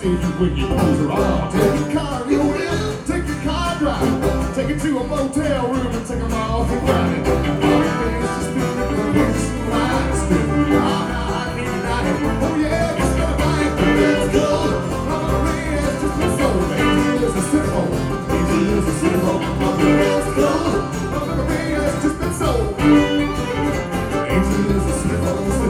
see you when you close your eyes. Take your car, you will. Take your car drive. Take it to a motel room and take them off and ride it. Everything's just been a piece of light. Still, I need a night. Oh yeah, it's gonna bite. Let's go. Mama Ray has just been sold. Angel is a simple. Angel is a simple. Let's go. Mama Ray has just been sold. Angel is a simple.